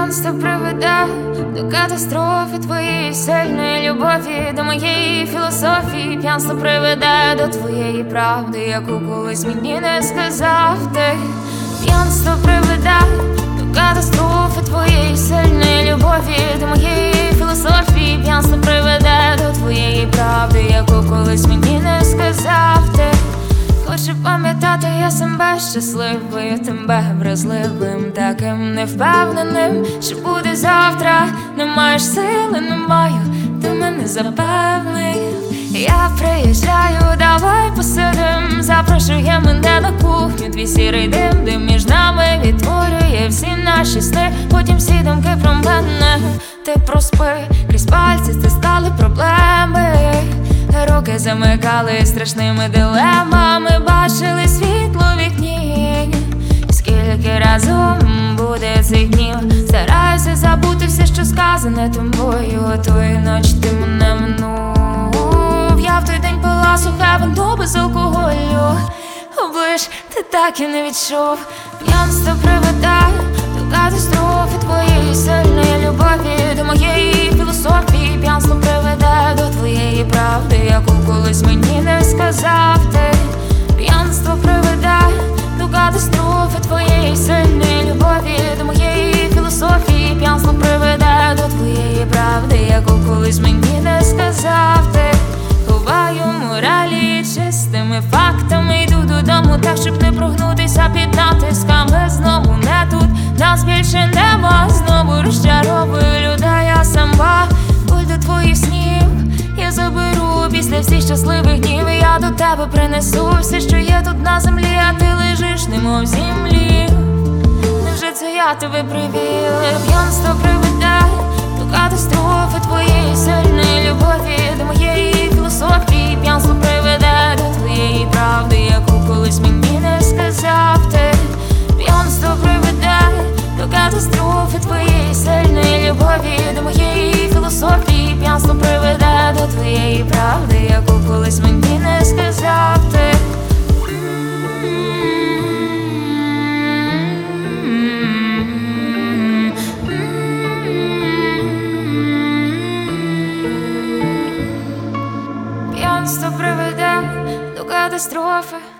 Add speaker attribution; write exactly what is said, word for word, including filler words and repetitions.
Speaker 1: П'янство приведе до катастрофи твоєї сильної любові, до моєї філософії. П'янство приведе до твоєї правди, яку колись мені не сказав ти. П'янство приведе до катастрофи твоєї сильної любові, до моєї філософії. П'янство приведе до твоєї правди, яку колись мені не сказав ти. Хочу пам'ятати я себе щасливою, тебе вразливим, таким невпевненим, що буде завтра. Не маєш сили, не маю, ти мене запевнив. Я приїжджаю, давай посидим, запрошує мене на кухню. Твій сірий дим, дим між нами відтворює всі наші сни. Потім всі думки про мене, ти проспи, крізь пальці стискали проблеми. Руки замикали страшними дилемами, бачили світло в вікні. Скільки разом буде цих днів, стараюся забути все, що сказане тобою. Тої ночі ти мене минув, я в той день пила сухе вино без алкоголю. Оближ, ти так і не відчув. П'янство приведе до катастрофи твоєї сильної любові, до моєї філософії. П'янство приведе до твоєї правди, яку колись мені не сказав ти. П'янство приведе до катастрофи твоєї сильної любові, до моєї філософії. П'янство приведе до твоєї правди, яку колись мені не сказав ти. Ховаю моралі чистими фактами, йду додому так, щоб не прогнутися під натисками. Знову не тут, нас більше нема, знову розчаровую людей я сама. Боль до твоїх снів я заберу після всіх щасливих днів. І я до тебе принесу все, що є тут на землі, а ти лежиш немов в землі. Невже це я тебе привів? П'янство приведе до катастрофи твоєї сильної любові, до моєї філософії. П'янство приведе до твоєї правди, яку колись мені не сказав ти. П'янство приведе до катастрофи твоєї сильної любові, до моєї філософії. П'янство приведе до твоєї правди, яку колись мені не сказав ти. П'янство приведе до катастрофи